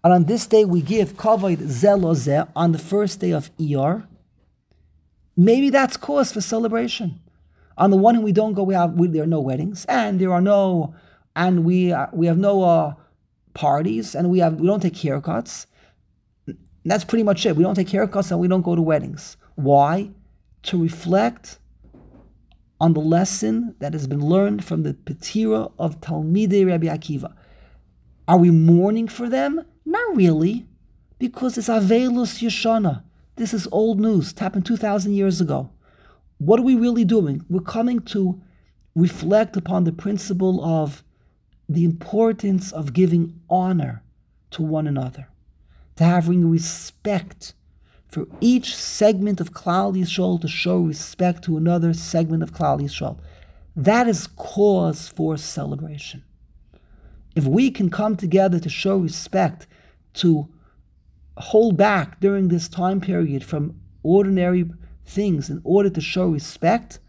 And on this day we give kavod zeh zeh on the first day of Iyar. Maybe that's cause for celebration. On the one hand, we don't go. There are no weddings, and we have no parties, and we don't take haircuts. That's pretty much it. We don't take haircuts, and we don't go to weddings. Why? To reflect on the lesson that has been learned from the Petira of Talmidei Rabbi Akiva. Are we mourning for them? Not really, because it's Avelus Yeshana. This is old news. It happened 2,000 years ago. What are we really doing? We're coming to reflect upon the principle of the importance of giving honor to one another, to having respect for each segment of Klal Yisrael, to show respect to another segment of Klal Yisrael. That is cause for celebration. If we can come together to show respect, to hold back during this time period from ordinary things in order to show respect,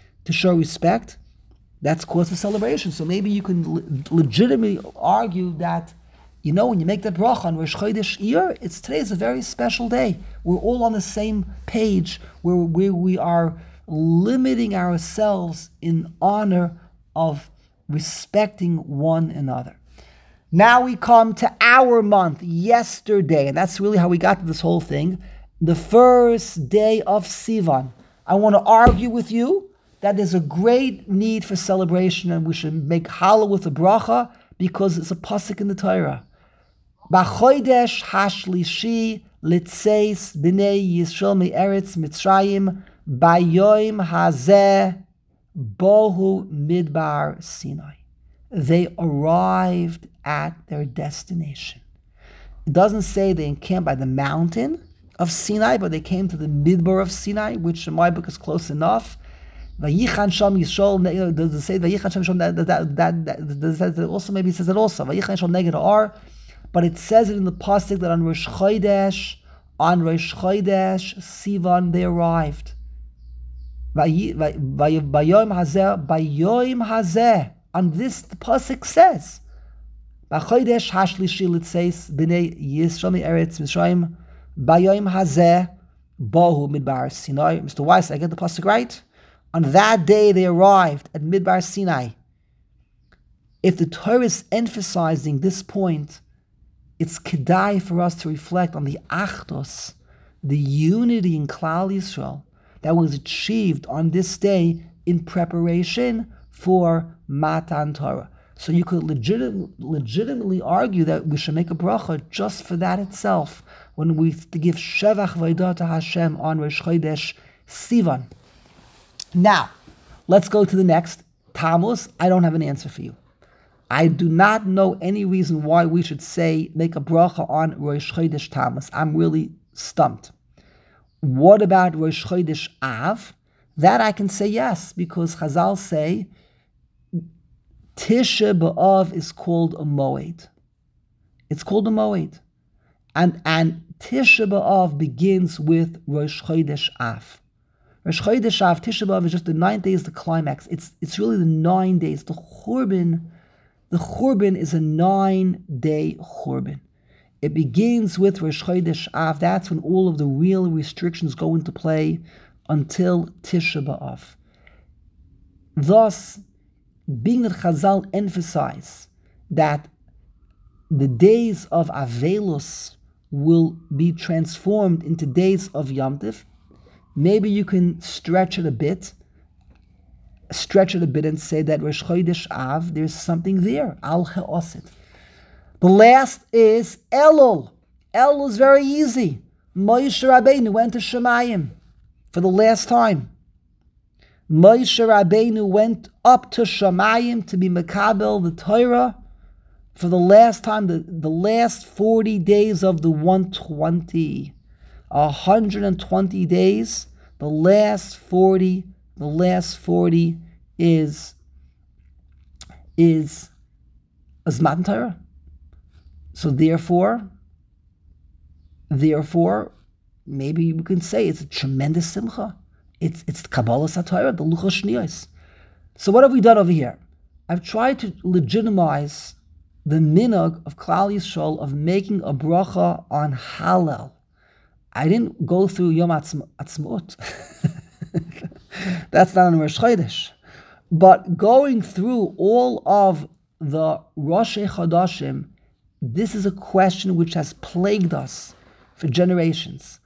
that's cause for celebration. So maybe you can legitimately argue that, when you make that bracha on Rosh Chodesh Iyar, today is a very special day. We're all on the same page where we are limiting ourselves in honor of respecting one another. Now we come to our month, yesterday, and that's really how we got to this whole thing, the first day of Sivan. I want to argue with you that there's a great need for celebration and we should make challah with a bracha because it's a pasuk in the Torah. B'chodesh hashlishi litzeis b'nei Yisrael me'eretz Mitzrayim b'yoim hazeh bohu midbar Sinai. They arrived at their destination. It doesn't say they encamped by the mountain of Sinai, but they came to the midbar of Sinai, which in my book is close enough. Vayichan Sham Yisrael. Does it say Vayichan Sham Yisrael? That also maybe it says it also. Vayichan Yisrael neged Ar, but it says it in the pasuk that on Rosh Chodesh Sivan they arrived. Bayom hazeh. On this the pasuk says, "B'chodesh hashlishi litzeis b'nei Yisrael me'eretz Mitzrayim bayom hazeh bohu midbar Sinai." Mr. Weiss, I get the pasuk right? On that day they arrived at Midbar Sinai. If the Torah is emphasizing this point, it's kedai for us to reflect on the achdos, the unity in Klal Yisrael that was achieved on this day in preparation for Matan Torah. So you could legitimately argue that we should make a bracha just for that itself when we give Shevach V'Odah to Hashem on Rosh Chodesh Sivan. Now, let's go to the next. Tammuz, I don't have an answer for you. I do not know any reason why we should make a bracha on Rosh Chodesh Tammuz. I'm really stumped. What about Rosh Chodesh Av? That I can say yes, because Chazal say Tisha B'Av is called a Moed. It's called a Moed. And Tisha B'Av begins with Rosh Chodesh Av. Rosh Chodesh Av, Tisha B'Av is just the 9 days, the climax. It's really the 9 days. The Churban is a 9-day Churban. It begins with Rosh Chodesh Av. That's when all of the real restrictions go into play until Tisha B'Av. Thus, being that Chazal emphasize that the days of Avelus will be transformed into days of Yom Tov, maybe you can stretch it a bit and say that Rosh Chodesh Av, there's something there. Al Ha'osit. The last is Elul. Elul is very easy. Moshe Rabbeinu went to Shemayim for the last time. Moshe Rabbeinu went up to Shemayim to be Mekabel the Torah for the last time, the last 40 days of the 120. 120 days, the last 40 is Matan Torah. So therefore, maybe we can say it's a tremendous simcha. It's Kabbalah Satira, the Luchos Shniyos. So what have we done over here? I've tried to legitimize the minhag of Klal Yisrael of making a bracha on Hallel. I didn't go through Yom Atzmaut. That's not in Rosh Chodesh. But going through all of the Rosh Chodashim, this is a question which has plagued us for generations.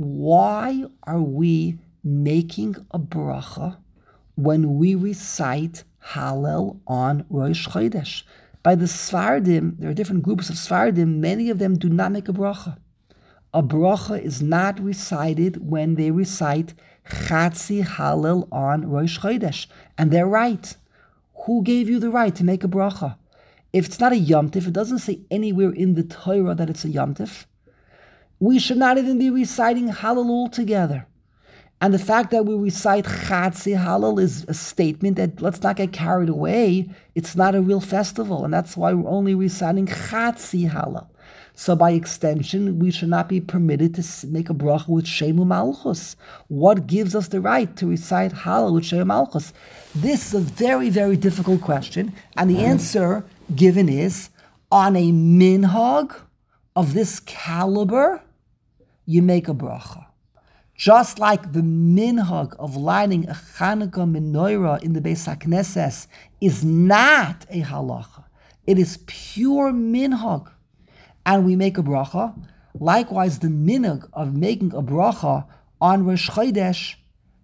Why are we making a bracha when we recite Hallel on Rosh Chodesh? By the Sfardim, there are different groups of Sfardim, many of them do not make a bracha. A bracha is not recited when they recite Chatzi Hallel on Rosh Chodesh. And they're right. Who gave you the right to make a bracha? If it's not a Yom Tif, it doesn't say anywhere in the Torah that it's a Yom Tif. We should not even be reciting Hallel altogether. And the fact that we recite Chatzi Hallel is a statement that let's not get carried away. It's not a real festival, and that's why we're only reciting Chatzi Hallel. So by extension, we should not be permitted to make a bracha with Shemu Malchus. What gives us the right to recite Hallel with Shemu Malchus? This is a very, very difficult question, and the answer given is, on a minhag of this caliber, you make a bracha. Just like the minhag of lighting a Chanukah menorah in the Beis HaKnesses is not a halacha, it is pure minhag, and we make a bracha. Likewise, the minhag of making a bracha on Rosh Chodesh,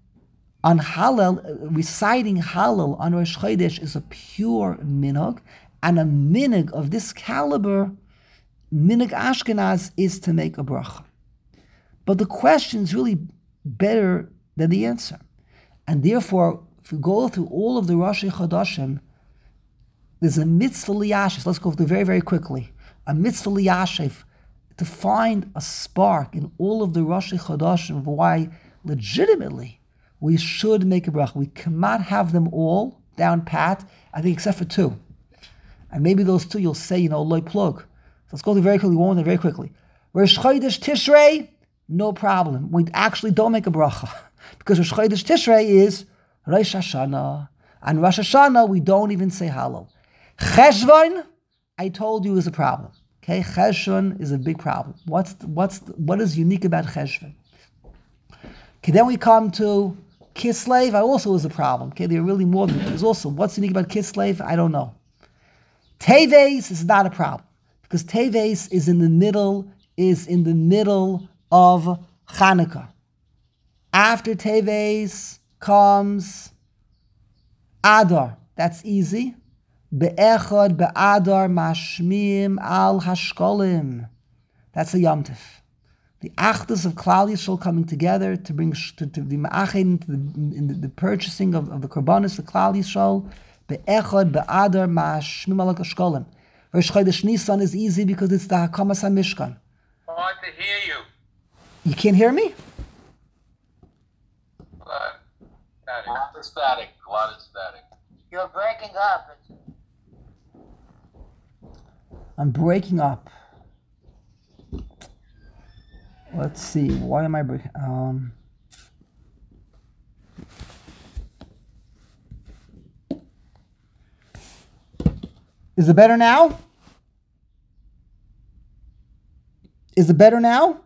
on Hallel, reciting Hallel on Rosh Chodesh is a pure minhag, and a minhag of this caliber, minhag Ashkenaz, is to make a bracha. But the question is really better than the answer. And therefore, if we go through all of the Rosh Chodashim, there's a mitzvah liyashiv. Let's go through very, very quickly. A mitzvah liyashiv, to find a spark in all of the Rosh Chodashim of why legitimately we should make a bracha. We cannot have them all down pat, I think, except for two. And maybe those two you'll say, loy plug. So let's go through very quickly, one very quickly. Rosh Chodesh Tishrei, no problem. We actually don't make a bracha. Because Rosh Chodesh Tishrei is Rosh Hashanah. And Rosh Hashanah, we don't even say Hallel. Cheshvan, I told you, is a problem. Okay, Cheshvan is a big problem. What is unique about Cheshvan? Okay, then we come to Kislev, also is a problem. Okay, there are really more than there's also what's unique about Kislev, I don't know. Teves is not a problem. Because Teves is in the middle of Chanukah. After Teves comes Adar. That's easy. Be'echad be'adar mashmim al hashkolim. That's a Yom Tif. The achdus of Klal Yisrael coming together to bring to the ma'achin in the purchasing of the korbanos of Klal Yisrael. Be'echad be'adar mashmim al hashkolim. Rosh Chodesh Nisan is easy because it's the Hakamas HaMishkan. Hard to hear you. You can't hear me? A lot of static. You're breaking up. I'm breaking up. Let's see. Why am I breaking? Is it better now? Is it better now?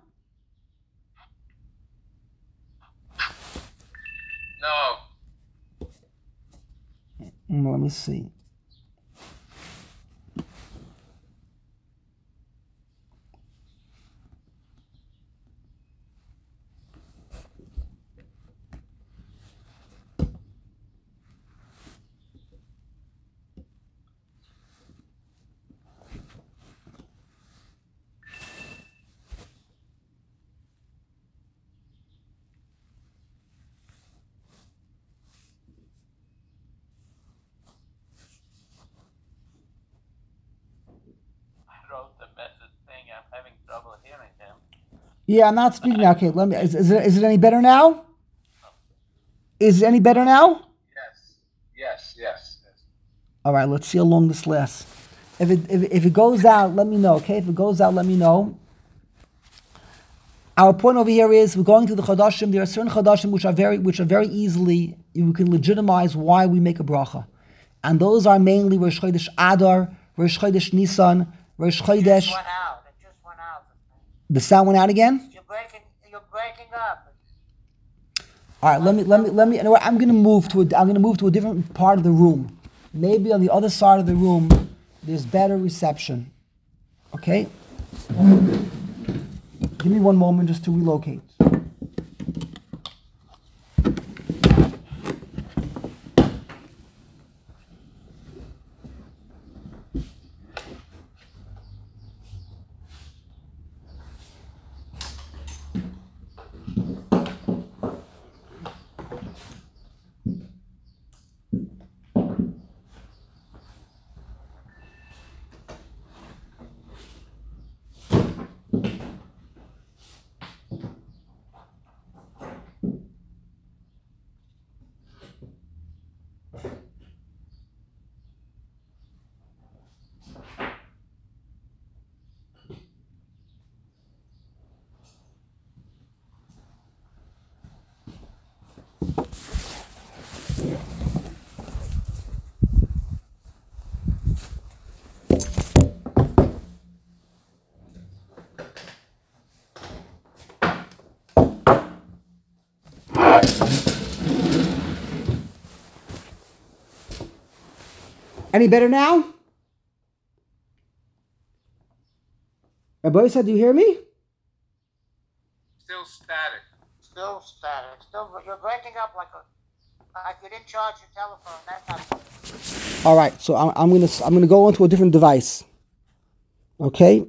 No. Let me see. The message thing, I'm having trouble hearing him. Yeah, I'm not speaking now. Okay, let me. Is it any better now? Is it any better now? Yes. All right, let's see how long this lasts. If it goes out, let me know. Okay, if it goes out, let me know. Our point over here is we're going to the Chodashim. There are certain Chodashim which are very easily you can legitimize why we make a bracha, and those are mainly Rosh Chodesh Adar, Rosh Chodesh Nisan, Rosh It Chodesh. just went out. It just went out. The sound went out again. You're breaking up. All right, let me. You know what? I'm gonna move to a different part of the room. Maybe on the other side of the room, there's better reception. Okay. Give me one moment just to relocate. Any better now? Rabbi said, do you hear me? Still static. Still static. You're breaking up like you didn't charge your telephone. That's not. All right, so I'm gonna go onto a different device. Okay.